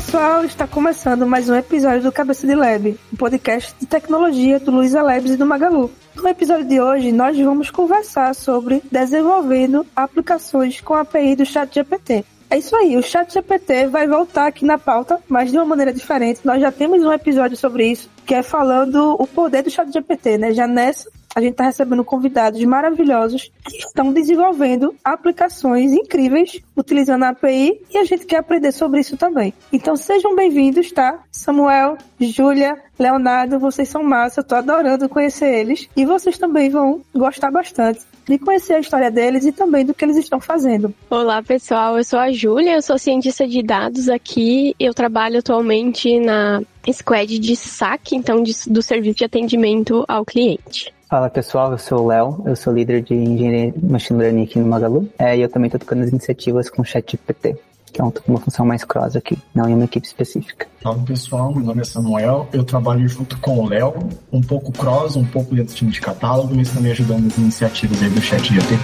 pessoal, está começando mais um episódio do Cabeça de Lab, um podcast de tecnologia do Luiza Labs e do Magalu. No episódio de hoje, nós vamos conversar sobre desenvolvendo aplicações com a API do ChatGPT. É isso aí, o ChatGPT vai voltar aqui na pauta, mas de uma maneira diferente. Nós já temos um episódio sobre isso, que é falando o poder do ChatGPT, né? Já nessa, a gente está recebendo convidados maravilhosos que estão desenvolvendo aplicações incríveis utilizando a API e a gente quer aprender sobre isso também. Então sejam bem-vindos, tá? Samuel, Júlia, Leonardo, vocês são massa, eu tô adorando conhecer eles e vocês também vão gostar bastante de conhecer a história deles e também do que eles estão fazendo. Olá pessoal, eu sou a Júlia, eu sou cientista de dados aqui, eu trabalho atualmente na Squad de SAC, então do serviço de atendimento ao cliente. Fala pessoal, eu sou o Léo, eu sou líder de engenharia machine learning aqui no Magalu, e eu também estou tocando as iniciativas com o ChatGPT, que é uma função mais cross aqui, não em uma equipe específica. Fala pessoal, meu nome é Samuel, eu trabalho junto com o Léo, um pouco cross, um pouco dentro do time de catálogo, mas também ajudando as iniciativas aí do ChatGPT.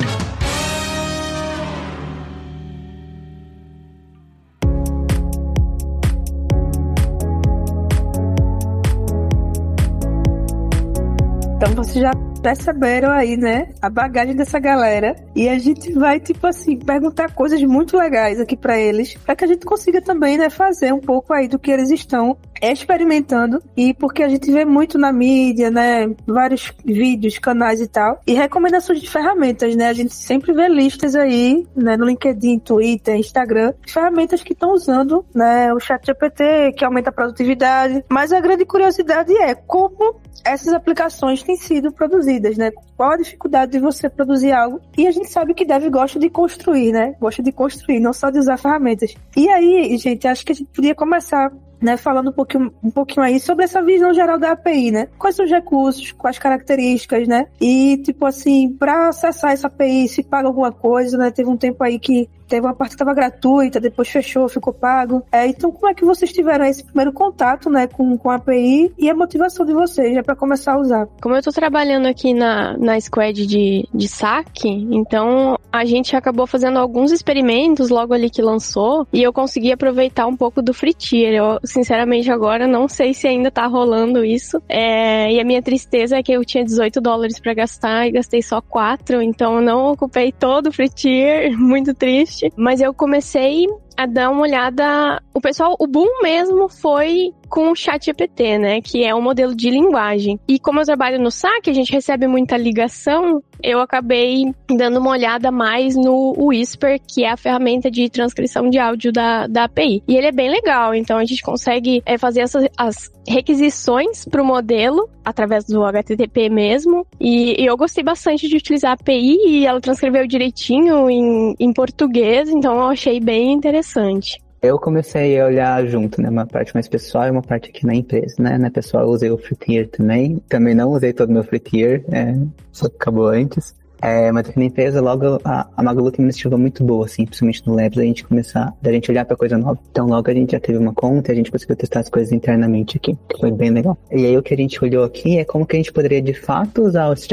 Então vocês já perceberam aí, né, a bagagem dessa galera, e a gente vai, tipo assim, perguntar coisas muito legais aqui pra eles, pra que a gente consiga também, né, fazer um pouco aí do que eles estão experimentando, e porque a gente vê muito na mídia, né, vários vídeos, canais e tal, e recomendações de ferramentas, né, a gente sempre vê listas aí, né, no LinkedIn, Twitter, Instagram, ferramentas que estão usando, né, o ChatGPT, que aumenta a produtividade, mas a grande curiosidade é como essas aplicações têm sido produzidas, né? Qual a dificuldade de você produzir algo? E a gente sabe que Dev gosta de construir, né? Gosta de construir, não só de usar ferramentas. E aí, gente, acho que a gente podia começar, né, falando um pouquinho aí sobre essa visão geral da API, né? Quais são os recursos, quais características, né? E, tipo assim, para acessar essa API, se paga alguma coisa, né? Teve um tempo aí que teve uma parte que estava gratuita, depois fechou, ficou pago. Então, como é que vocês tiveram esse primeiro contato, né, com a API e a motivação de vocês, né, para começar a usar? Como eu tô trabalhando aqui na Squad de SAC, então a gente acabou fazendo alguns experimentos logo ali que lançou e eu consegui aproveitar um pouco do free tier. Eu, sinceramente, agora não sei se ainda tá rolando isso. E a minha tristeza é que eu tinha $18 para gastar e gastei só 4, então eu não ocupei todo o free tier, muito triste. Mas eu comecei a dar uma olhada. O boom mesmo foi com o ChatGPT, né? Que é um modelo de linguagem. E como eu trabalho no SAC, a gente recebe muita ligação, eu acabei dando uma olhada mais no Whisper, que é a ferramenta de transcrição de áudio da API. E ele é bem legal, então a gente consegue fazer as requisições para o modelo através do HTTP mesmo. E eu gostei bastante de utilizar a API e ela transcreveu direitinho em português, então eu achei bem interessante. Eu comecei a olhar junto, né, uma parte mais pessoal e uma parte aqui na empresa, né, na pessoal eu usei o free tier também não usei todo o meu free tier, só que acabou antes. Mas aqui na empresa, logo a Magalu tem uma iniciativa muito boa, assim, principalmente no Labs, da gente olhar pra coisa nova. Então logo a gente já teve uma conta e a gente conseguiu testar as coisas internamente aqui, que foi bem legal. E aí o que a gente olhou aqui é como que a gente poderia de fato usar o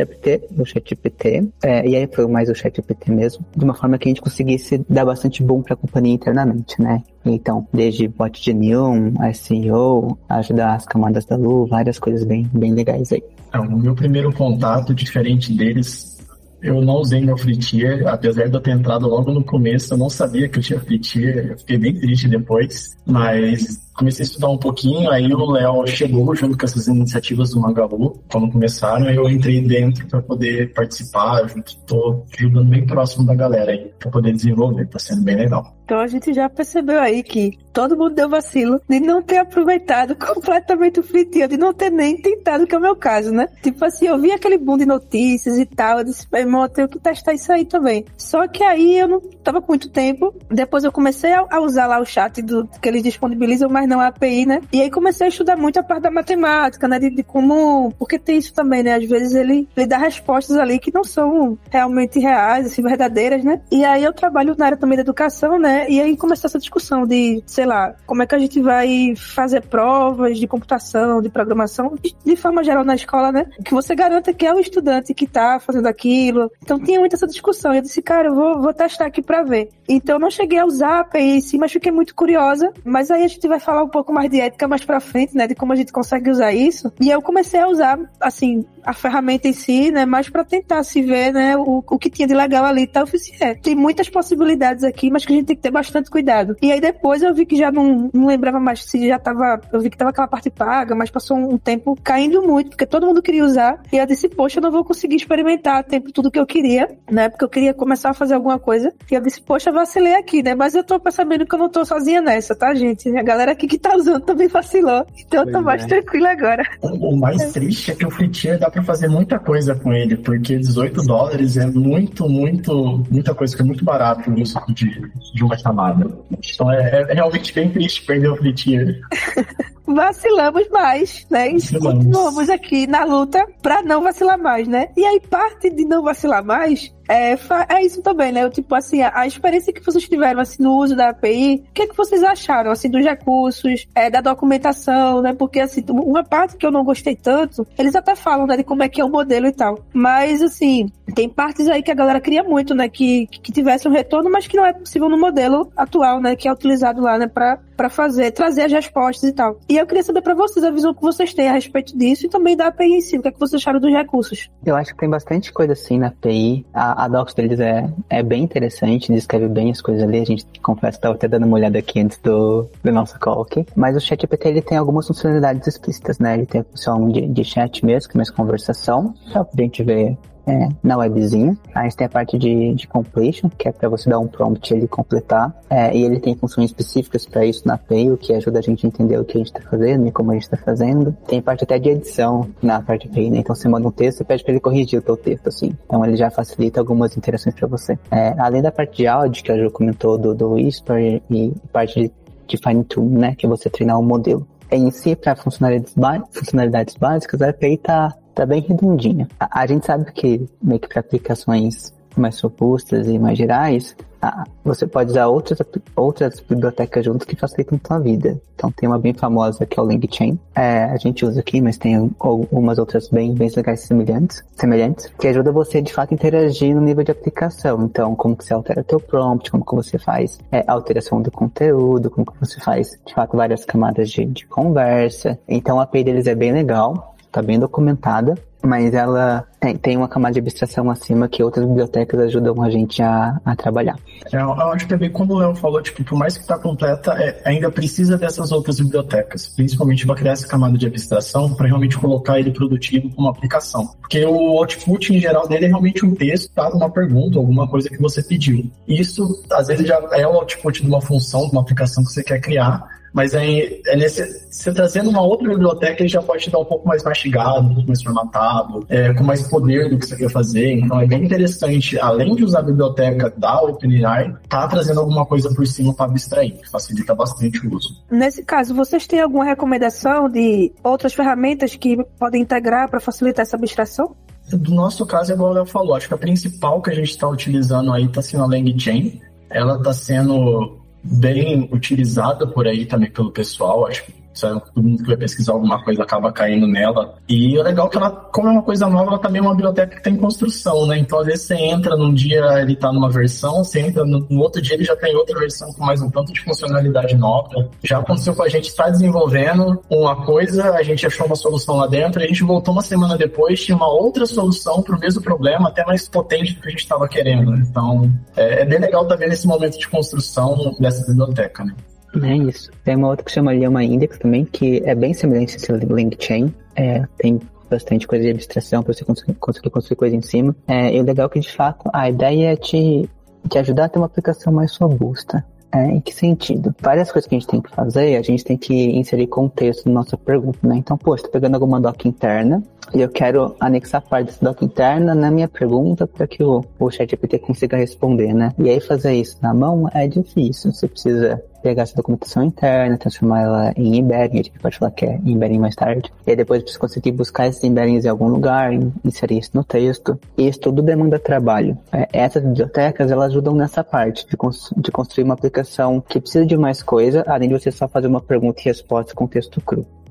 ChatGPT, e aí foi mais o ChatGPT mesmo, de uma forma que a gente conseguisse dar bastante boom pra companhia internamente, né? Então, desde bot de Neon, SEO, ajudar as camadas da Lu, várias coisas bem legais aí. No meu primeiro contato, diferente deles, eu não usei meu free tier, apesar de eu ter entrado logo no começo, eu não sabia que eu tinha free tier, eu fiquei bem triste depois, mas comecei a estudar um pouquinho, aí o Léo chegou junto com essas iniciativas do Magalu, quando começaram, eu entrei dentro para poder participar, estou ajudando bem próximo da galera aí, para poder desenvolver, tá sendo bem legal. Então a gente já percebeu aí que todo mundo deu vacilo de não ter aproveitado completamente o free tier, de não ter nem tentado, que é o meu caso, né? Tipo assim, eu vi aquele boom de notícias e tal, eu disse, irmão, eu tenho que testar isso aí também. Só que aí eu não tava com muito tempo, depois eu comecei a usar lá o chat que eles disponibilizam, mas não a API, né? E aí comecei a estudar muito a parte da matemática, né? De como... Porque tem isso também, né? Às vezes ele dá respostas ali que não são realmente reais, assim, verdadeiras, né? E aí eu trabalho na área também da educação, né? E aí começou essa discussão de, sei lá, como é que a gente vai fazer provas de computação, de programação, de forma geral na escola, né? Que você garanta que é o estudante que tá fazendo aquilo. Então tinha muita essa discussão. Eu disse, cara, eu vou testar aqui pra ver. Então eu não cheguei a usar a API em si, mas fiquei muito curiosa. Mas aí a gente vai falar falar um pouco mais de ética mais pra frente, né, de como a gente consegue usar isso. E eu comecei a usar, assim, a ferramenta em si, né, mais pra tentar se ver, né, o que tinha de legal ali tá oficiente. Tem muitas possibilidades aqui, mas que a gente tem que ter bastante cuidado. E aí depois eu vi que já não lembrava mais se já tava, eu vi que tava aquela parte paga, mas passou um tempo caindo muito, porque todo mundo queria usar, e eu disse, poxa, eu não vou conseguir experimentar a tempo tudo que eu queria, né, porque eu queria começar a fazer alguma coisa, e eu disse, poxa, vacilei aqui, né, mas eu tô percebendo que eu não tô sozinha nessa, tá, gente? A galera aqui que tá usando também vacilou, então eu tô mais tranquila agora. O mais triste é que o free tier dá pra fazer muita coisa com ele, porque $18 é muita coisa, que é muito barato o uso de uma chamada. Então é realmente bem triste perder o free tier. Vacilamos mais, né? E continuamos aqui na luta pra não vacilar mais, né? E aí, parte de não vacilar mais é isso também, né? Tipo assim, a experiência que vocês tiveram, assim, no uso da API, o que é que vocês acharam, assim, dos recursos, da documentação, né? Porque, assim, uma parte que eu não gostei tanto, eles até falam, né, de como é que é o modelo e tal. Mas, assim, tem partes aí que a galera queria muito, né? Que tivesse um retorno, mas que não é possível no modelo atual, né? Que é utilizado lá, né? Pra trazer as respostas e tal. E eu queria saber pra vocês a visão que vocês têm a respeito disso e também da API em si. O que é que vocês acharam dos recursos? Eu acho que tem bastante coisa assim na API. A docs deles é bem interessante, descreve bem as coisas ali. A gente, confesso, estava até dando uma olhada aqui antes do nosso call aqui. Mas o ChatGPT, ele tem algumas funcionalidades explícitas, né? Ele tem a função de chat mesmo, que é mais conversação. Só pra gente ver na webzinha. A gente tem a parte de completion, que é para você dar um prompt e ele completar. E ele tem funções específicas para isso na API, o que ajuda a gente a entender o que a gente está fazendo e como a gente está fazendo. Tem parte até de edição na parte API, né? Então você manda um texto e pede para ele corrigir o teu texto, assim. Então ele já facilita algumas interações para você. Além da parte de áudio, que a Ju comentou do Whisper, e parte de fine tune, né? Que é você treinar um modelo. Em si, para funcionalidades básicas, a API tá bem redondinha. A gente sabe que, meio que para aplicações mais robustas e mais gerais, você pode usar outras bibliotecas juntas que facilitam a sua vida. Então tem uma bem famosa que é o LangChain. A gente usa aqui, mas tem algumas outras bem legais semelhantes, que ajuda você de fato a interagir no nível de aplicação. Então, como que você altera teu prompt, como que você faz a alteração do conteúdo, como que você faz de fato várias camadas de conversa. Então a API deles é bem legal. Tá bem documentada, mas ela tem uma camada de abstração acima que outras bibliotecas ajudam a gente a trabalhar. Eu acho que também, como o Léo falou, tipo, por mais que tá completa, ainda precisa dessas outras bibliotecas, principalmente para criar essa camada de abstração, para realmente colocar ele produtivo como aplicação. Porque o output, em geral, dele é realmente um texto para uma pergunta, alguma coisa que você pediu. Isso, às vezes, já é o output de uma função, de uma aplicação que você quer criar, mas você trazendo uma outra biblioteca, ele já pode te dar um pouco mais mastigado, um pouco mais formatado, com mais poder do que você quer fazer. Então é bem interessante, além de usar a biblioteca da OpenAI, tá trazendo alguma coisa por cima para abstrair, que facilita bastante o uso. Nesse caso, vocês têm alguma recomendação de outras ferramentas que podem integrar para facilitar essa abstração? Do nosso caso, é igual o Léo falou, acho que a principal que a gente está utilizando aí está sendo a LangChain. Ela está sendo bem utilizada por aí também pelo pessoal, acho que todo mundo que vai pesquisar alguma coisa acaba caindo nela. E é legal que ela, como é uma coisa nova, ela também é uma biblioteca que tem construção, né? Então, às vezes, você entra num dia, ele tá numa versão, você entra no outro dia, ele já tem outra versão com mais um tanto de funcionalidade nova. Já aconteceu com a gente estar desenvolvendo uma coisa, a gente achou uma solução lá dentro, a gente voltou uma semana depois, tinha uma outra solução para o mesmo problema, até mais potente do que a gente estava querendo. Então, é bem legal também nesse momento de construção dessa biblioteca, né? É isso. Tem uma outra que chama Llama Index também, que é bem semelhante a esse LangChain. Tem bastante coisa de abstração para você conseguir construir coisa em cima. E o legal é que, de fato, a ideia é te ajudar a ter uma aplicação mais robusta. Em que sentido? Várias coisas que a gente tem que fazer, a gente tem que inserir contexto na nossa pergunta, né? Então, estou pegando alguma doc interna e eu quero anexar parte dessa doc interna na minha pergunta para que o ChatGPT consiga responder, né? E aí fazer isso na mão é difícil. Você precisa pegar essa documentação interna, transformar ela em embedding, a gente pode falar que é embedding mais tarde, e aí depois você conseguir buscar esses embeddings em algum lugar, inserir isso no texto. E isso tudo demanda trabalho. Essas bibliotecas, elas ajudam nessa parte de construir uma aplicação que precisa de mais coisa, além de você só fazer uma pergunta e resposta com texto cru.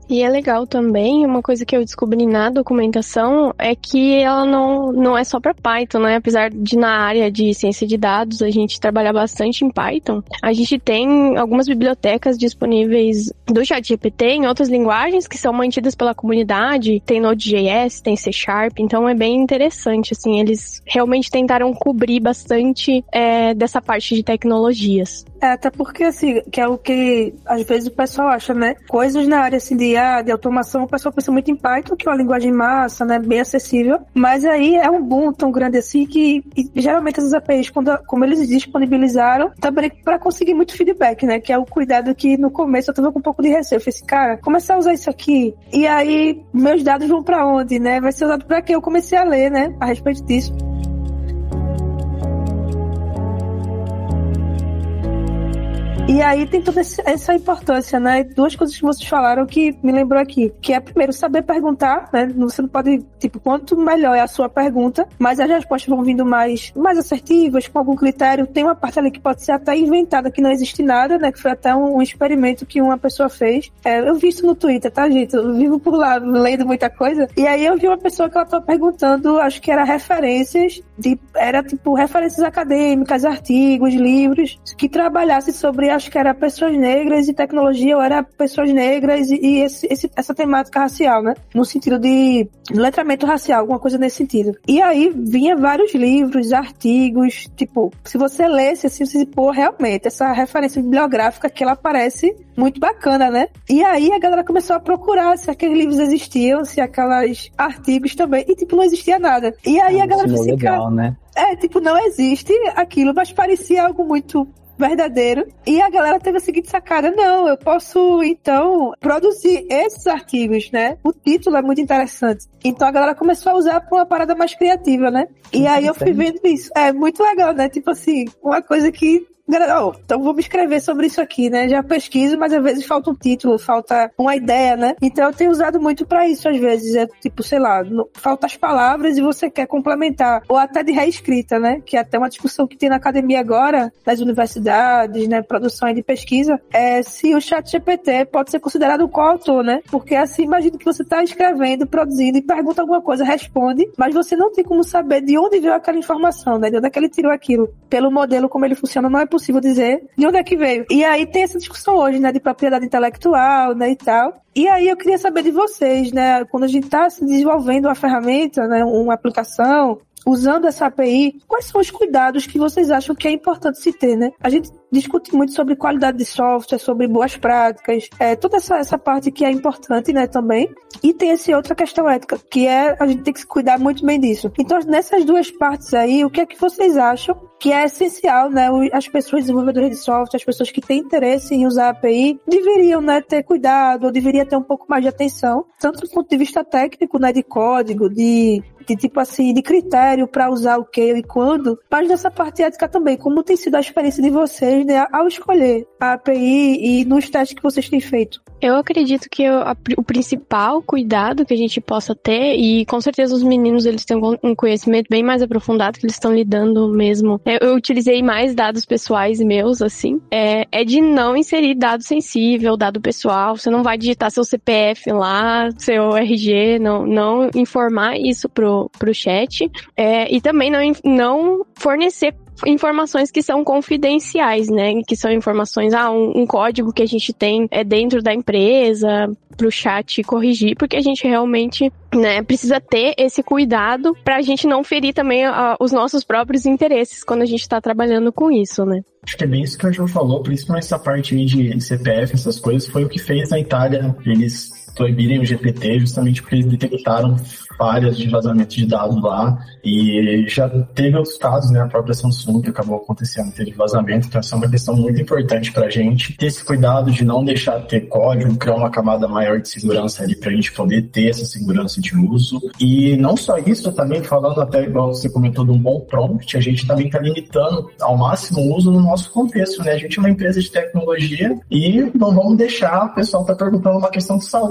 E é legal também, uma coisa que eu descobri na documentação é que ela não é só para Python, né? Apesar de na área de ciência de dados a gente trabalhar bastante em Python, a gente tem algumas bibliotecas disponíveis do ChatGPT em outras linguagens que são mantidas pela comunidade, tem Node.js, tem C#, então é bem interessante, assim, eles realmente tentaram cobrir bastante dessa parte de tecnologias. Até porque, assim, que é o que às vezes o pessoal acha, né? Coisas na área, assim, de automação, o pessoal pensa muito em Python, que é uma linguagem massa, né? Bem acessível. Mas aí é um boom tão grande assim que geralmente essas APIs, como eles disponibilizaram, também para conseguir muito feedback, né? Que é o cuidado que no começo eu tava com um pouco de receio. Eu falei assim, cara, começar a usar isso aqui, e aí meus dados vão pra onde, né? Vai ser usado pra quê? Eu comecei a ler, né? A respeito disso. E aí tem toda essa importância, né? Duas coisas que vocês falaram que me lembrou aqui, que é, primeiro, saber perguntar, né? Você não pode, quanto melhor é a sua pergunta, mas as respostas vão vindo mais assertivas, com algum critério. Tem uma parte ali que pode ser até inventada, que não existe nada, né? Que foi até um experimento que uma pessoa fez. Eu vi isso no Twitter, tá, gente? Eu vivo por lá, lendo muita coisa. E aí eu vi uma pessoa que ela estava perguntando, acho que era referências, referências acadêmicas, artigos, livros, que trabalhasse sobre, acho que era pessoas negras e tecnologia, ou era pessoas negras e essa temática racial, né? No sentido de letramento racial, alguma coisa nesse sentido. E aí vinha vários livros, artigos, se você lesse assim, você diz, pô, realmente, essa referência bibliográfica que ela parece muito bacana, né? E aí a galera começou a procurar se aqueles livros existiam, se aqueles artigos também, e não existia nada. E aí a galera falou assim, legal, né? Não existe aquilo, mas parecia algo muito verdadeiro. E a galera teve a seguinte sacada, não, eu posso, então, produzir esses artigos, né? O título é muito interessante. Então a galera começou a usar pra uma parada mais criativa, né? E aí eu fui vendo isso. É muito legal, né? Uma coisa que então vamos escrever sobre isso aqui, né? Já pesquiso, mas às vezes falta um título, falta uma ideia, né? Então eu tenho usado muito pra isso às vezes. Falta as palavras e você quer complementar. Ou até de reescrita, né? Que é até uma discussão que tem na academia agora, nas universidades, né? Produção de pesquisa. Se o ChatGPT pode ser considerado um coautor, né? Porque assim, imagina que você tá escrevendo, produzindo e pergunta alguma coisa, responde, mas você não tem como saber de onde veio aquela informação, né? De onde é que ele tirou aquilo. Pelo modelo como ele funciona, não é possível dizer de onde é que veio. E aí tem essa discussão hoje, né, de propriedade intelectual, né, e tal. E aí eu queria saber de vocês, né, quando a gente está se desenvolvendo uma ferramenta, né, uma aplicação, usando essa API, quais são os cuidados que vocês acham que é importante se ter, né? A gente discute muito sobre qualidade de software, sobre boas práticas, toda essa parte que é importante, né, também. E tem essa outra questão ética, que a gente tem que se cuidar muito bem disso. Então, nessas duas partes aí, o que é que vocês acham que é essencial, né? As pessoas desenvolvedoras de software, as pessoas que têm interesse em usar a API, deveriam, né, ter cuidado, ou deveria ter um pouco mais de atenção, tanto do ponto de vista técnico, né, de código, de critério para usar o que e quando, mas nessa parte ética também, como tem sido a experiência de vocês, né, ao escolher a API e nos testes que vocês têm feito? Eu acredito que o principal cuidado que a gente possa ter, e com certeza os meninos eles têm um conhecimento bem mais aprofundado, que eles estão lidando mesmo. Eu utilizei mais dados pessoais meus, assim, é de não inserir dado sensível, dado pessoal. Você não vai digitar seu CPF lá, seu RG, não informar isso pro chat, e também não fornecer informações que são confidenciais, né? Que são informações, um código que a gente tem dentro da empresa, pro chat corrigir, porque a gente realmente, né, precisa ter esse cuidado pra gente não ferir também os nossos próprios interesses quando a gente tá trabalhando com isso, né? Acho que é bem isso que o João falou, principalmente essa parte de CPF, essas coisas, foi o que fez na Itália eles proibirem o GPT, justamente porque eles detectaram falhas de vazamento de dados lá, e já teve outros casos, né, a própria Samsung que acabou acontecendo, teve vazamento, então essa é uma questão muito importante pra gente, ter esse cuidado de não deixar de ter código, criar uma camada maior de segurança ali pra gente poder ter essa segurança de uso, e não só isso, também falando até igual você comentou de um bom prompt, a gente também tá limitando ao máximo o uso no nosso contexto, né, a gente é uma empresa de tecnologia e não vamos deixar o pessoal tá perguntando uma questão de saúde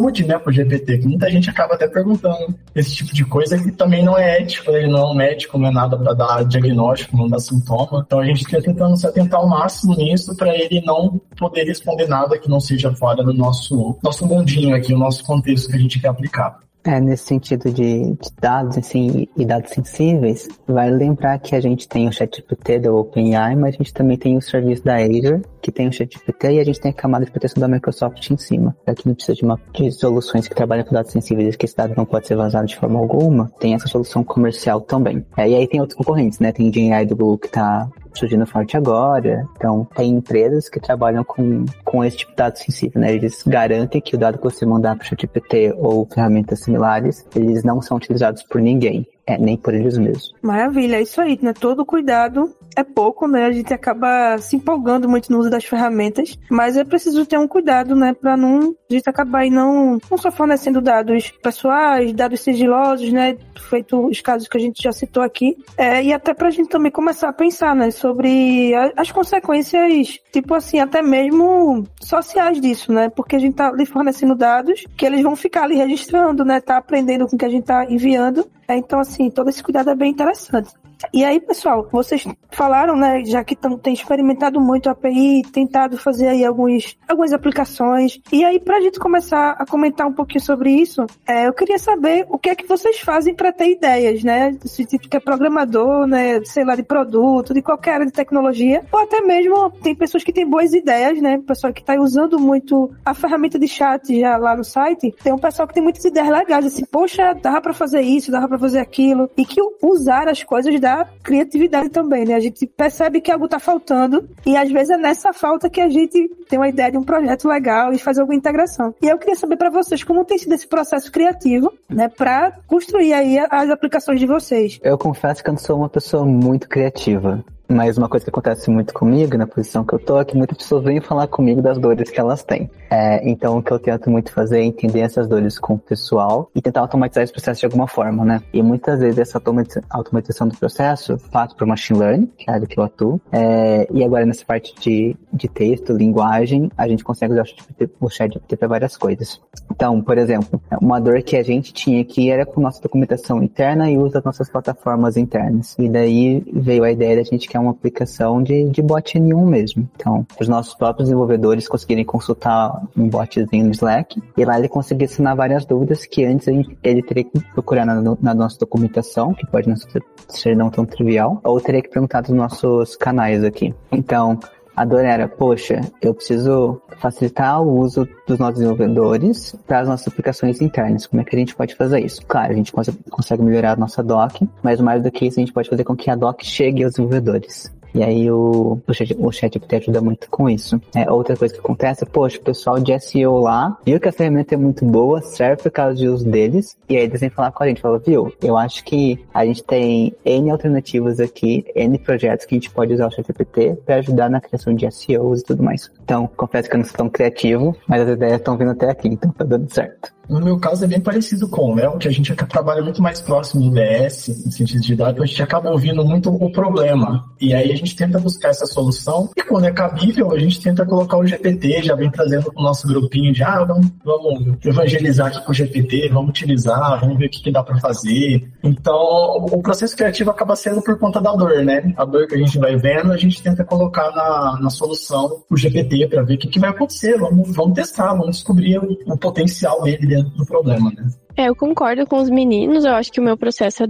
saúde, né, pro GPT, que muita gente acaba até perguntando esse tipo de coisa que também não é ético, ele não é um médico, não é nada para dar diagnóstico, não dar sintoma. Então a gente está tentando se atentar ao máximo nisso para ele não poder responder nada que não seja fora do nosso mundinho aqui, o nosso contexto que a gente quer aplicar. Nesse sentido de dados assim, e dados sensíveis, vale lembrar que a gente tem o ChatGPT da OpenAI, mas a gente também tem o serviço da Azure, que tem o ChatGPT, e a gente tem a camada de proteção da Microsoft em cima. Para quem não precisa de soluções que trabalham com dados sensíveis e que esse dado não pode ser vazado de forma alguma, tem essa solução comercial também. E aí tem outros concorrentes, né? Tem o GenAI do Google que está surgindo forte agora. Então, tem empresas que trabalham com esse tipo de dado sensível, né? Eles garantem que o dado que você mandar para o ChatGPT ou ferramentas similares, eles não são utilizados por ninguém. Nem por eles mesmos. Maravilha, é isso aí, né? Todo cuidado é pouco, né? A gente acaba se empolgando muito no uso das ferramentas, mas é preciso ter um cuidado, né? Pra não, a gente acabar aí não só fornecendo dados pessoais, dados sigilosos, né? Feito os casos que a gente já citou aqui, e até pra gente também começar a pensar, né? Sobre as consequências, tipo assim, até mesmo sociais disso, né? Porque a gente tá ali fornecendo dados que eles vão ficar ali registrando, né? Tá aprendendo com o que a gente tá enviando. Então, assim, todo esse cuidado é bem interessante. E aí, pessoal, vocês falaram, né, já que tem experimentado muito a API, tentado fazer aí algumas aplicações. E aí, pra gente começar a comentar um pouquinho sobre isso, eu queria saber o que é que vocês fazem para ter ideias, né? Se tipo que é programador, né, sei lá, de produto, de qualquer área de tecnologia, ou até mesmo tem pessoas que têm boas ideias, né? Pessoal que tá usando muito a ferramenta de chat já lá no site, tem um pessoal que tem muitas ideias legais, assim, poxa, dava pra fazer isso, dava pra fazer aquilo, e que usar as coisas dá criatividade também, né? A gente percebe que algo tá faltando e às vezes é nessa falta que a gente tem uma ideia de um projeto legal e faz alguma integração. E eu queria saber para vocês como tem sido esse processo criativo, né, para construir aí as aplicações de vocês. Eu confesso que eu não sou uma pessoa muito criativa. Mas uma coisa que acontece muito comigo, na posição que eu tô, é que muitas pessoas vêm falar comigo das dores que elas têm. Então, o que eu tento muito fazer é entender essas dores com o pessoal e tentar automatizar esse processo de alguma forma, né? E muitas vezes essa automatização do processo faço para Machine Learning, que é a área que eu atuo. E agora nessa parte de texto, linguagem, a gente consegue usar o ChatGPT para várias coisas. Então, por exemplo, uma dor que a gente tinha aqui era com nossa documentação interna e uso das nossas plataformas internas. E daí veio a ideia da gente que é uma aplicação de bot N1 mesmo. Então, os nossos próprios desenvolvedores conseguirem consultar um botzinho no Slack e lá ele conseguir assinar várias dúvidas que antes ele teria que procurar na nossa documentação, que pode não ser não tão trivial, ou teria que perguntar dos nossos canais aqui. Então, a dor era, poxa, eu preciso facilitar o uso dos nossos desenvolvedores para as nossas aplicações internas. Como é que a gente pode fazer isso? Claro, a gente consegue melhorar a nossa doc, mas mais do que isso, a gente pode fazer com que a doc chegue aos desenvolvedores. E aí o ChatGPT ajuda muito com isso. Outra coisa que acontece, poxa, o pessoal de SEO lá viu que a ferramenta é muito boa, serve por causa de uso deles, e aí eles vêm falar com a gente, viu, eu acho que a gente tem N alternativas aqui, N projetos que a gente pode usar o ChatGPT para ajudar na criação de SEOs e tudo mais. Então, confesso que eu não sou tão criativo, mas as ideias estão vindo até aqui, então tá dando certo. No meu caso é bem parecido com o Léo, que a gente trabalha muito mais próximo do DS, no sentido de dados, a gente acaba ouvindo muito o problema. E aí a gente tenta buscar essa solução, e quando é cabível, a gente tenta colocar o GPT, já vem trazendo o nosso grupinho de, vamos evangelizar aqui com o GPT, vamos utilizar, vamos ver o que dá para fazer. Então, o processo criativo acaba sendo por conta da dor, né? A dor que a gente vai vendo, a gente tenta colocar na solução o GPT para ver o que vai acontecer. Vamos testar, vamos descobrir o potencial dele dentro do problema, né? Eu concordo com os meninos, eu acho que o meu processo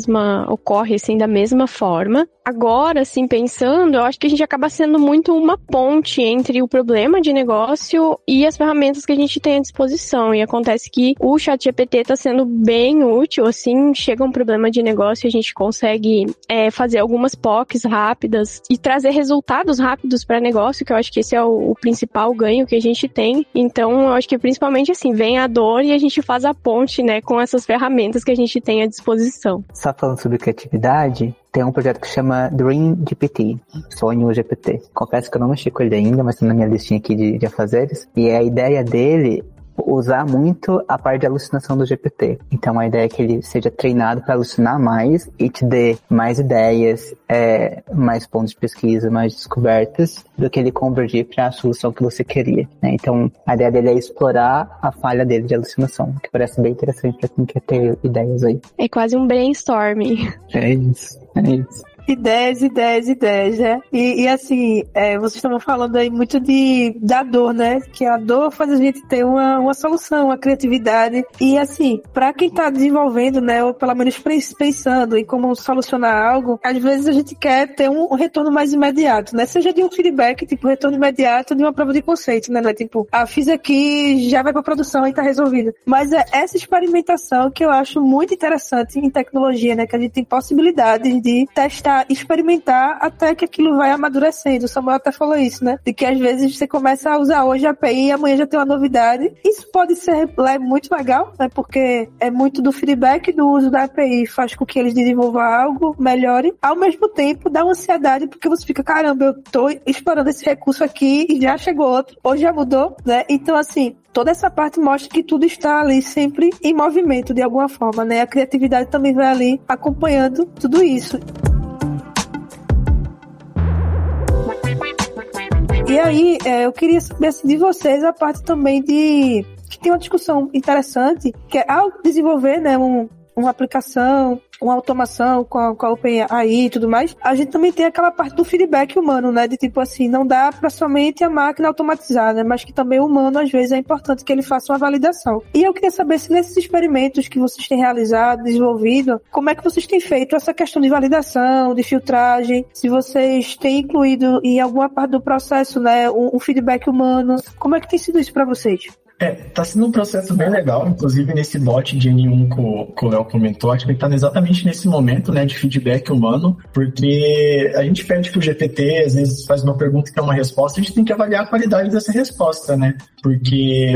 ocorre assim da mesma forma. Agora, assim, pensando, eu acho que a gente acaba sendo muito uma ponte entre o problema de negócio e as ferramentas que a gente tem à disposição. E acontece que o ChatGPT está sendo bem útil, assim, chega um problema de negócio e a gente consegue fazer algumas POCs rápidas e trazer resultados rápidos para negócio, que eu acho que esse é o principal ganho que a gente tem. Então, eu acho que principalmente, assim, vem a dor e a gente faz a ponte, né, com essas ferramentas que a gente tem à disposição. Só falando sobre criatividade, tem um projeto que chama Dream GPT, Sonho GPT. Confesso que eu não mexi com ele ainda, mas tá na minha listinha aqui de afazeres. E a ideia dele usar muito a parte de alucinação do GPT. Então a ideia é que ele seja treinado para alucinar mais e te dê mais ideias, mais pontos de pesquisa, mais descobertas, do que ele convergir para a solução que você queria, né? Então a ideia dele é explorar a falha dele de alucinação, que parece bem interessante para quem quer ter ideias aí. É quase um brainstorming. É isso. Ideias, né? E assim, vocês estavam falando aí muito da dor, né? Que a dor faz a gente ter uma solução, uma criatividade. E assim, pra quem tá desenvolvendo, né? Ou pelo menos pensando em como solucionar algo, às vezes a gente quer ter um retorno mais imediato, né? Seja de um feedback, tipo, retorno imediato de uma prova de conceito, né? Tipo, fiz aqui, já vai pra produção e tá resolvido. Mas é essa experimentação que eu acho muito interessante em tecnologia, né? Que a gente tem possibilidades de testar, experimentar até que aquilo vai amadurecendo. O Samuel até falou isso, né? De que às vezes você começa a usar hoje a API e amanhã já tem uma novidade. Isso pode ser muito legal, né? Porque é muito do feedback do uso da API, faz com que eles desenvolvam algo, melhore. Ao mesmo tempo, dá uma ansiedade, porque você fica, caramba, eu tô explorando esse recurso aqui e já chegou outro, ou já mudou, né? Então, assim, toda essa parte mostra que tudo está ali sempre em movimento de alguma forma, né? A criatividade também vai ali acompanhando tudo isso. E aí, eu queria saber assim, de vocês a parte também que tem uma discussão interessante, que é ao desenvolver, né, uma aplicação, uma automação com a OpenAI e tudo mais, a gente também tem aquela parte do feedback humano, né? De tipo assim, não dá pra somente a máquina automatizar, né? Mas que também o humano, às vezes, é importante que ele faça uma validação. E eu queria saber se nesses experimentos que vocês têm realizado, desenvolvido, como é que vocês têm feito essa questão de validação, de filtragem, se vocês têm incluído em alguma parte do processo, né, um feedback humano. Como é que tem sido isso pra vocês? Tá sendo um processo bem legal, inclusive nesse bot de N1 que o Léo comentou, acho que ele tá exatamente nesse momento, né, de feedback humano, porque a gente pede pro GPT, às vezes faz uma pergunta que é uma resposta, a gente tem que avaliar a qualidade dessa resposta, né, porque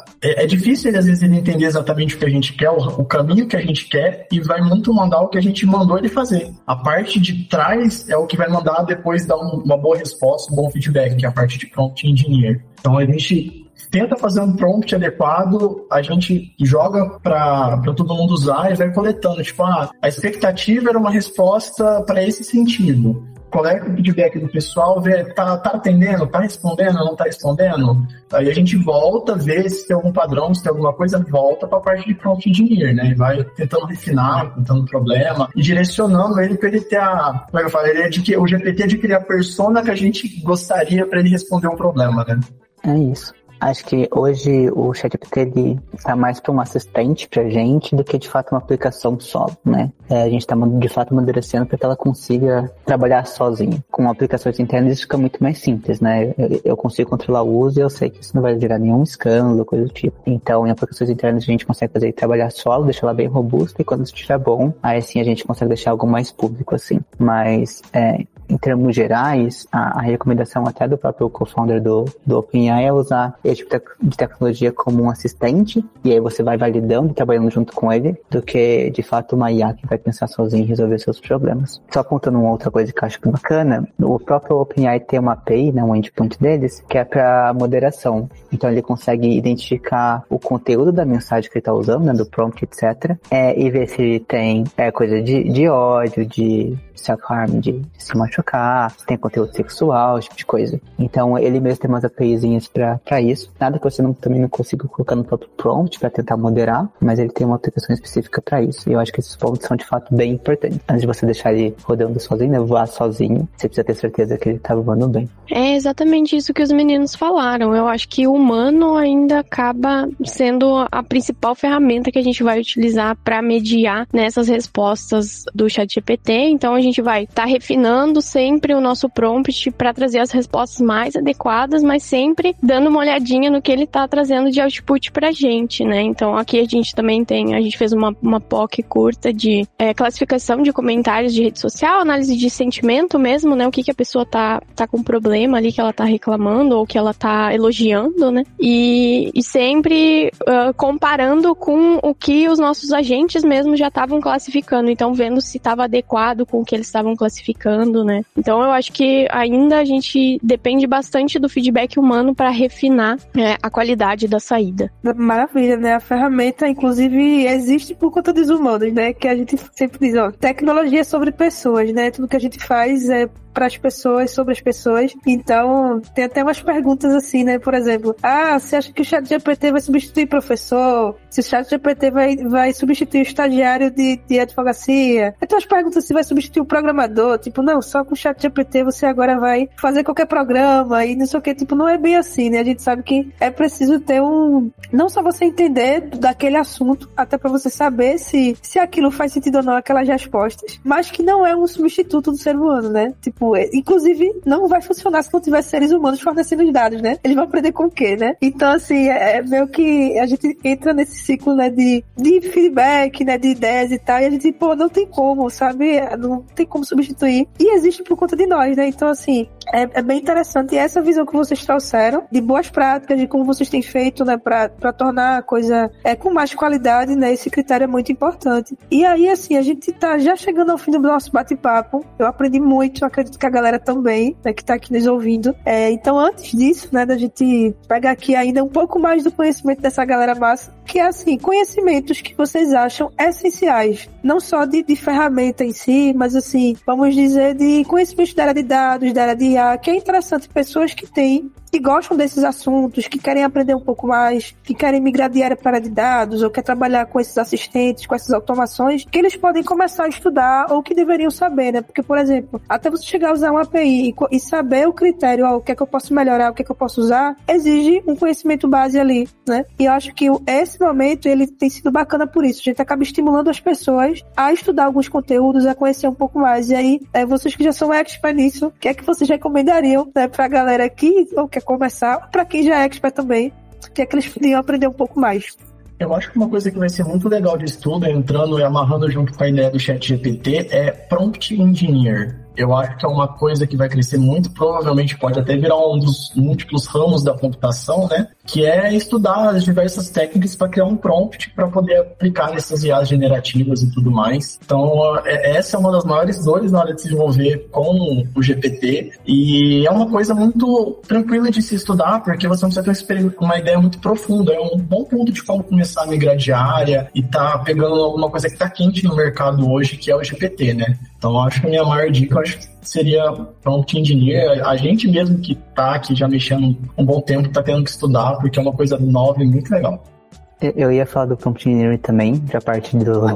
é difícil, às vezes, ele entender exatamente o que a gente quer, o caminho que a gente quer, e vai muito mandar o que a gente mandou ele fazer. A parte de trás é o que vai mandar depois dar uma boa resposta, um bom feedback, que é a parte de prompt engineer. Então a gente tenta fazer um prompt adequado, a gente joga para todo mundo usar e vai coletando. Tipo, a expectativa era uma resposta para esse sentido. Coleta o feedback do pessoal, vê, tá atendendo, tá respondendo, não tá respondendo. Aí a gente volta, vê se tem algum padrão, se tem alguma coisa, volta para a parte de prompt engineer, né? E vai tentando refinar, tentando problema e direcionando ele para ele ter como é que eu falo? O GPT adquirir a persona que a gente gostaria para ele responder um problema, né? É isso. Acho que hoje o ChatGPT está mais para um assistente para a gente do que de fato uma aplicação solo, né? A gente está de fato amadurecendo para que ela consiga trabalhar sozinha. Com aplicações internas isso fica muito mais simples, né? Eu consigo controlar o uso e eu sei que isso não vai gerar nenhum escândalo, coisa do tipo. Então, em aplicações internas a gente consegue fazer trabalhar solo, deixar ela bem robusta e quando isso estiver bom, aí sim a gente consegue deixar algo mais público assim. Mas, em termos gerais, a recomendação até do próprio co-founder do OpenAI é usar esse tipo de tecnologia como um assistente, e aí você vai validando, trabalhando junto com ele, do que, de fato, uma IA que vai pensar sozinho e resolver seus problemas. Só apontando uma outra coisa que eu acho bacana, o próprio OpenAI tem uma API, né, um endpoint deles, que é para moderação. Então ele consegue identificar o conteúdo da mensagem que ele está usando, né, do prompt, etc., e ver se tem coisa de ódio, de self-harm, de se machucar, se tem conteúdo sexual, esse tipo de coisa. Então ele mesmo tem umas APIzinhas para isso. Nada que você também não consiga colocar no próprio prompt para tentar moderar, mas ele tem uma aplicação específica para isso. E eu acho que esses pontos são de fato bem importantes. Antes de você deixar ele rodando sozinho, né, voar sozinho, você precisa ter certeza que ele tá voando bem. É exatamente isso que os meninos falaram. Eu acho que o humano ainda acaba sendo a principal ferramenta que a gente vai utilizar para mediar nessas respostas do ChatGPT. Então a gente vai estar refinando sempre o nosso prompt para trazer as respostas mais adequadas, mas sempre dando uma olhadinha no que ele tá trazendo de output pra gente, né? Então aqui a gente também a gente fez uma POC curta de classificação de comentários de rede social, análise de sentimento mesmo, né? O que a pessoa tá com problema ali, que ela tá reclamando ou que ela tá elogiando, né? E sempre comparando com o que os nossos agentes mesmo já estavam classificando, então vendo se estava adequado com o que eles estavam classificando, né? Então eu acho que ainda a gente depende bastante do feedback humano para refinar a qualidade da saída. Maravilha, né? A ferramenta, inclusive, existe por conta dos humanos, né? Que a gente sempre diz, ó, tecnologia é sobre pessoas, né? Tudo que a gente faz é para as pessoas, sobre as pessoas. Então, tem até umas perguntas assim, né? Por exemplo, você acha que o ChatGPT vai substituir professor? Se o ChatGPT vai substituir o estagiário de advocacia? Então, as perguntas se vai substituir o programador. Tipo, não, só com o ChatGPT você agora vai fazer qualquer programa e não sei o que. Tipo, não é bem assim, né? A gente sabe que é preciso ter não só você entender daquele assunto, até para você saber se aquilo faz sentido ou não, aquelas respostas, mas que não é um substituto do ser humano, né? Tipo, inclusive, não vai funcionar se não tiver seres humanos fornecendo os dados, né? Eles vão aprender com o quê, né? Então, assim, é meio que a gente entra nesse ciclo, né, de feedback, né, de ideias e tal, e a gente, não tem como, sabe? Não tem como substituir. E existe por conta de nós, né? Então, assim, é bem interessante. E essa visão que vocês trouxeram, de boas práticas, de como vocês têm feito, né, pra tornar a coisa com mais qualidade, né? Esse critério é muito importante. E aí, assim, a gente tá já chegando ao fim do nosso bate-papo. Eu aprendi muito, acredito que a galera também, né, que tá aqui nos ouvindo. Então, antes disso, né, da gente pegar aqui ainda um pouco mais do conhecimento dessa galera massa, que é, assim, conhecimentos que vocês acham essenciais, não só de ferramenta em si, mas, assim, vamos dizer, de conhecimentos da área de dados, da área de IA, que é interessante pessoas que gostam desses assuntos, que querem aprender um pouco mais, que querem migrar de área para área de dados, ou quer trabalhar com esses assistentes, com essas automações, que eles podem começar a estudar, ou que deveriam saber, né? Porque, por exemplo, até você chegar a usar uma API e saber o critério, o que é que eu posso melhorar, o que é que eu posso usar, exige um conhecimento base ali, né? E eu acho que esse momento, ele tem sido bacana por isso. A gente acaba estimulando as pessoas a estudar alguns conteúdos, a conhecer um pouco mais. E aí, vocês que já são expert nisso, o que é que vocês recomendariam, né, pra galera aqui, ou quer começar, para quem já é expert também, que é que eles podiam aprender um pouco mais? Eu acho que uma coisa que vai ser muito legal de estudo, entrando e amarrando junto com a ideia do ChatGPT, é Prompt Engineer. Eu acho que é uma coisa que vai crescer muito, provavelmente pode até virar um dos múltiplos ramos da computação, né? Que é estudar as diversas técnicas para criar um prompt para poder aplicar nessas IAs generativas e tudo mais. Então, essa é uma das maiores dores na hora de se desenvolver com o GPT, e é uma coisa muito tranquila de se estudar, porque você não precisa ter uma ideia muito profunda. É um bom ponto de como começar a migrar de área e tá pegando alguma coisa que está quente no mercado hoje, que é o GPT, né? Então, acho que a minha maior dica seria Prompt Engineer. A gente mesmo que tá aqui já mexendo um bom tempo, tá tendo que estudar, porque é uma coisa nova e muito legal. Eu ia falar do Prompt Engineering também, já parte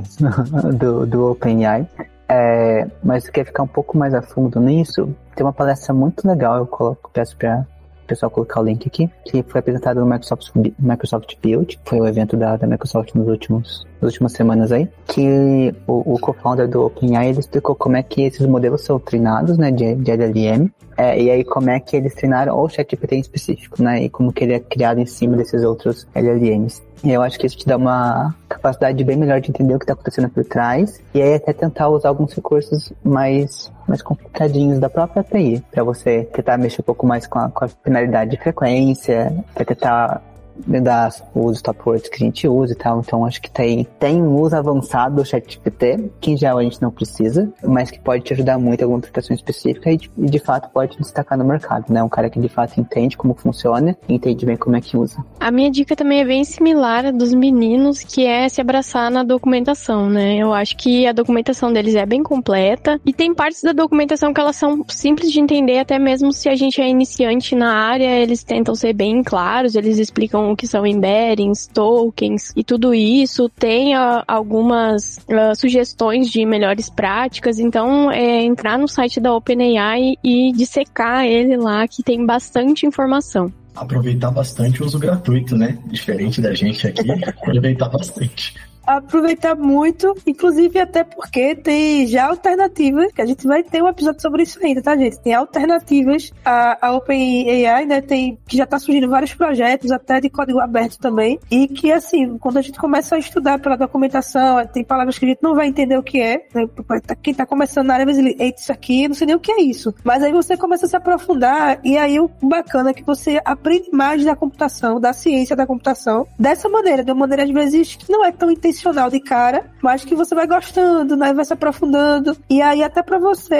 do OpenAI. Mas se quer ficar um pouco mais a fundo nisso, tem uma palestra muito legal, eu peço para o pessoal colocar o link aqui, que foi apresentado no Microsoft Build, foi o evento da Microsoft nas últimas semanas aí, que o co-founder do OpenAI, ele explicou como é que esses modelos são treinados, né, de LLM, e aí como é que eles treinaram o ChatGPT em específico, né, e como que ele é criado em cima desses outros LLMs. E eu acho que isso te dá uma capacidade bem melhor de entender o que está acontecendo por trás, e aí até tentar usar alguns recursos mais complicadinhos da própria API, para você tentar mexer um pouco mais com a finalidade de frequência, para tentar dar os top words que a gente usa e tal. Então acho que tem um uso avançado do ChatGPT, que em geral a gente não precisa, mas que pode te ajudar muito em alguma aplicação específica e de fato pode te destacar no mercado, né? Um cara que de fato entende como funciona e entende bem como é que usa. A minha dica também é bem similar à dos meninos, que é se abraçar na documentação, né? Eu acho que a documentação deles é bem completa e tem partes da documentação que elas são simples de entender, até mesmo se a gente é iniciante na área, eles tentam ser bem claros, eles explicam o que são embeddings, tokens e tudo isso. Tem algumas sugestões de melhores práticas, então entrar no site da OpenAI e dissecar ele lá, que tem bastante informação. Aproveitar bastante o uso gratuito, né? Diferente da gente aqui, aproveitar bastante. Aproveitar muito, inclusive até porque tem já alternativas, que a gente vai ter um episódio sobre isso ainda, tá, gente? Tem alternativas à OpenAI, né? Que já tá surgindo vários projetos, até de código aberto também, e que, assim, quando a gente começa a estudar pela documentação, tem palavras que a gente não vai entender o que é, né? Quem tá começando na área, às vezes, eita, isso aqui, eu não sei nem o que é isso. Mas aí você começa a se aprofundar, e aí o bacana é que você aprende mais da computação, da ciência da computação, dessa maneira, de uma maneira, às vezes, que não é tão intencional de cara, mas que você vai gostando, né? Vai se aprofundando. E aí, até pra você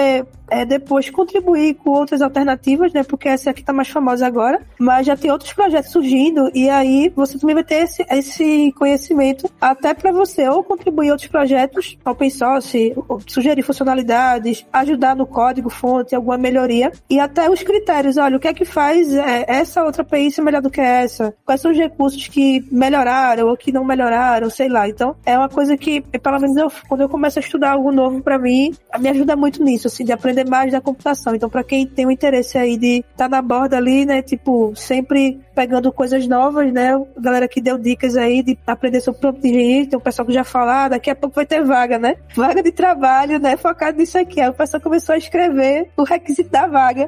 depois contribuir com outras alternativas, né? Porque essa aqui tá mais famosa agora, mas já tem outros projetos surgindo, e aí você também vai ter esse conhecimento até para você ou contribuir em outros projetos open source, sugerir funcionalidades, ajudar no código fonte, alguma melhoria, e até os critérios. Olha, o que é que faz essa outra API ser melhor do que essa? Quais são os recursos que melhoraram ou que não melhoraram, sei lá. Então, é uma coisa que, pelo menos quando eu começo a estudar algo novo para mim, me ajuda muito nisso, assim, de aprender mais da computação. Então, para quem tem o interesse aí de estar na borda ali, né, tipo, sempre pegando coisas novas, né, a galera que deu dicas aí de aprender sobre prompt engineering, tem um pessoal que já fala, daqui a pouco vai ter vaga, né, vaga de trabalho, né, focado nisso aqui. Aí o pessoal começou a escrever o requisito da vaga,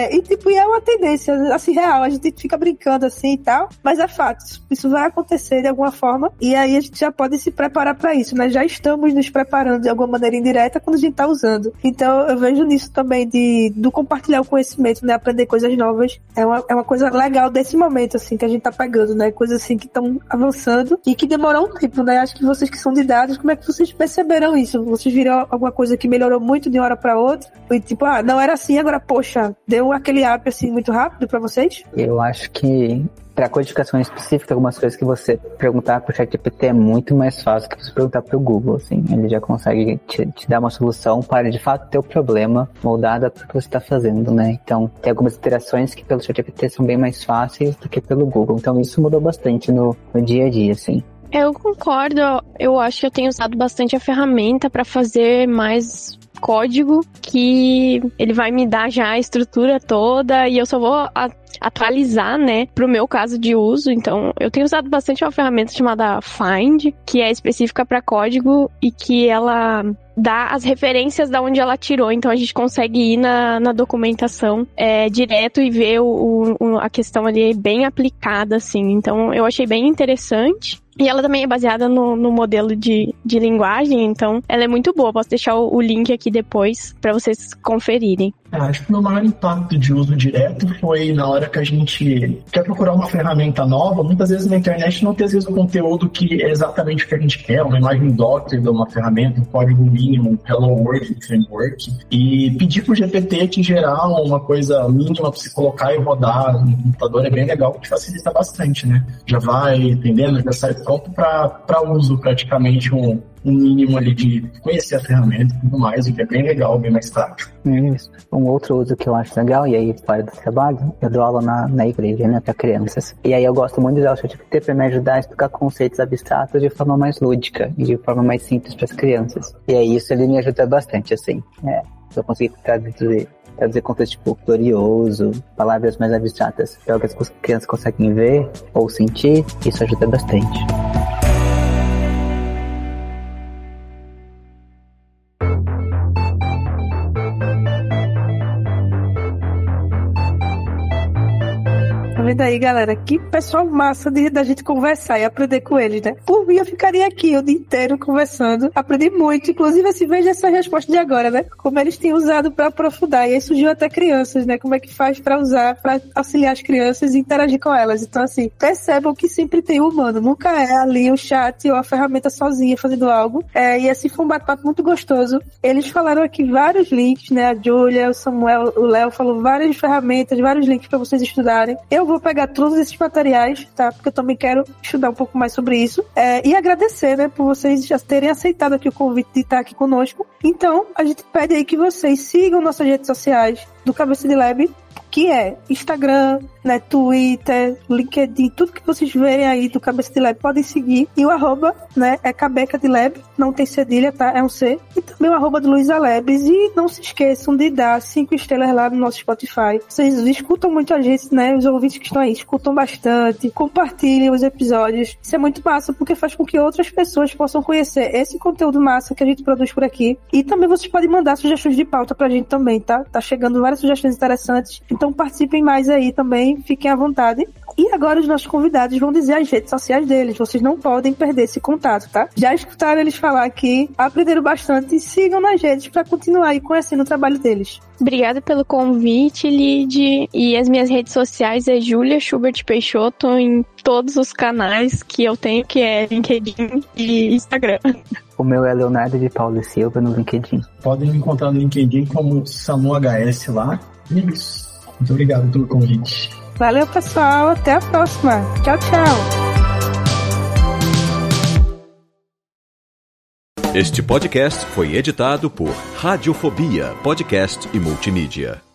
e é uma tendência, assim, real, a gente fica brincando assim e tal, mas é fato, isso vai acontecer de alguma forma, e aí a gente já pode se preparar para isso, né, já estamos nos preparando de alguma maneira indireta quando a gente tá usando. Então eu vejo nisso também do compartilhar o conhecimento, né, aprender coisas novas, é uma coisa legal desse momento, assim, que a gente tá pegando, né, coisas assim que estão avançando e que demorou um tempo, né, acho que vocês que são de dados, como é que vocês perceberam isso? Vocês viram alguma coisa que melhorou muito de uma hora para outra? Foi tipo, não era assim, agora, poxa, deu aquele up assim muito rápido para vocês? Eu acho que para codificação específica, algumas coisas que você perguntar pro ChatGPT é muito mais fácil que você perguntar pro Google, assim. Ele já consegue te dar uma solução para, de fato, ter o problema moldada para o que você está fazendo, né? Então, tem algumas interações que pelo ChatGPT são bem mais fáceis do que pelo Google. Então, isso mudou bastante no dia a dia, assim. Eu concordo. Eu acho que eu tenho usado bastante a ferramenta para fazer mais código, que ele vai me dar já a estrutura toda e eu só vou atualizar, né, pro meu caso de uso. Então, eu tenho usado bastante uma ferramenta chamada Find, que é específica para código e que ela dá as referências da onde ela tirou. Então, a gente consegue ir na documentação direto e ver a questão ali bem aplicada, assim. Então, eu achei bem interessante. E ela também é baseada no modelo de linguagem, então ela é muito boa. Posso deixar o link aqui depois para vocês conferirem. Acho que o meu maior impacto de uso direto foi na hora que a gente quer procurar uma ferramenta nova. Muitas vezes na internet não tem, às vezes, o conteúdo que é exatamente o que a gente quer, uma imagem Docker de uma ferramenta, um código mínimo, um Hello World, um framework, e pedir pro GPT te gerar uma coisa mínima para você colocar e rodar no computador é bem legal, porque facilita bastante, né? Já vai entendendo, já sai pronto para uso, praticamente um mínimo ali de conhecer a ferramenta e tudo mais, o que é bem legal, bem mais prático. Isso. Um outro uso que eu acho legal, e aí fora do trabalho, eu dou aula na igreja, né, para crianças. E aí eu gosto muito de usar o ChatGPT para me ajudar a explicar conceitos abstratos de forma mais lúdica e de forma mais simples para as crianças. E aí isso ele me ajuda bastante, assim. Eu consigo traduzir conceitos tipo glorioso, palavras mais abstratas, que as crianças conseguem ver ou sentir, isso ajuda bastante. Tá vendo aí, galera? Que pessoal massa da gente conversar e aprender com eles, né? Por mim, eu ficaria aqui o dia inteiro conversando. Aprendi muito. Inclusive, assim, veja essa resposta de agora, né? Como eles têm usado pra aprofundar. E aí surgiu até crianças, né? Como é que faz pra usar, pra auxiliar as crianças e interagir com elas. Então, assim, percebam que sempre tem um humano. Nunca é ali o chat ou a ferramenta sozinha fazendo algo. E assim, foi um bate-papo muito gostoso. Eles falaram aqui vários links, né? A Júlia, o Samuel, o Léo falou várias ferramentas, vários links pra vocês estudarem. Eu vou pegar todos esses materiais, tá? Porque eu também quero estudar um pouco mais sobre isso. E agradecer, né, por vocês já terem aceitado aqui o convite de estar aqui conosco. Então, a gente pede aí que vocês sigam nossas redes sociais do Cabeça de Lab, que é Instagram, né, Twitter, LinkedIn, tudo que vocês verem aí do Cabeça de Lab podem seguir. E o arroba, né, é Cabeca de Lab, não tem cedilha, tá? É um C. E também o arroba do Luiza Labs. E não se esqueçam de dar 5 estrelas lá no nosso Spotify. Vocês escutam muito a gente, né? Os ouvintes que estão aí escutam bastante, compartilhem os episódios. Isso é muito massa, porque faz com que outras pessoas possam conhecer esse conteúdo massa que a gente produz por aqui. E também vocês podem mandar sugestões de pauta pra gente também, tá? Tá chegando várias sugestões interessantes. Então, Então participem mais aí também, fiquem à vontade. E agora os nossos convidados vão dizer as redes sociais deles. Vocês não podem perder esse contato, tá? Já escutaram eles falar aqui, aprenderam bastante e sigam nas redes para continuar aí conhecendo o trabalho deles. Obrigada pelo convite, Lid. E as minhas redes sociais é Julia Schubert Peixoto em todos os canais que eu tenho, que é LinkedIn e Instagram. O meu é Leonardo de Paulo Silva no LinkedIn. Podem me encontrar no LinkedIn como SamuHS lá. E é isso. Muito obrigado pelo convite. Valeu, pessoal. Até a próxima. Tchau, tchau. Este podcast foi editado por Radiofobia, podcast e multimídia.